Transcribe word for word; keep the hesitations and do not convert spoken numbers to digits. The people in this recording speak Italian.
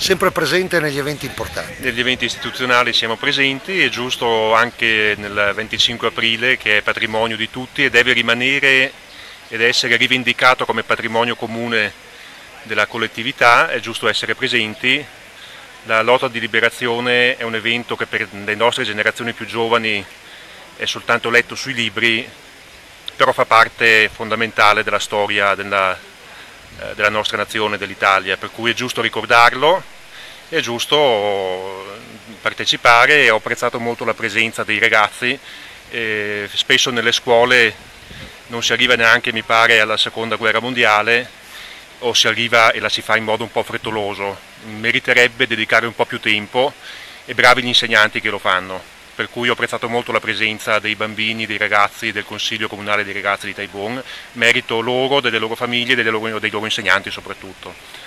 Sempre presente negli eventi importanti. Negli eventi istituzionali siamo presenti, è giusto anche nel venticinque aprile, che è patrimonio di tutti e deve rimanere ed essere rivendicato come patrimonio comune della collettività, è giusto essere presenti. La lotta di liberazione è un evento che per le nostre generazioni più giovani è soltanto letto sui libri, però fa parte fondamentale della storia della, eh, della nostra nazione, dell'Italia, per cui è giusto ricordarlo, è giusto partecipare. Ho apprezzato molto la presenza dei ragazzi, eh, spesso nelle scuole non si arriva neanche, mi pare, alla seconda guerra mondiale, o si arriva e la si fa in modo un po' frettoloso. Meriterebbe dedicare un po' più tempo e bravi gli insegnanti che lo fanno. Per cui ho apprezzato molto la presenza dei bambini, dei ragazzi del Consiglio Comunale dei Ragazzi di Taibon, merito loro, delle loro famiglie e dei loro insegnanti soprattutto.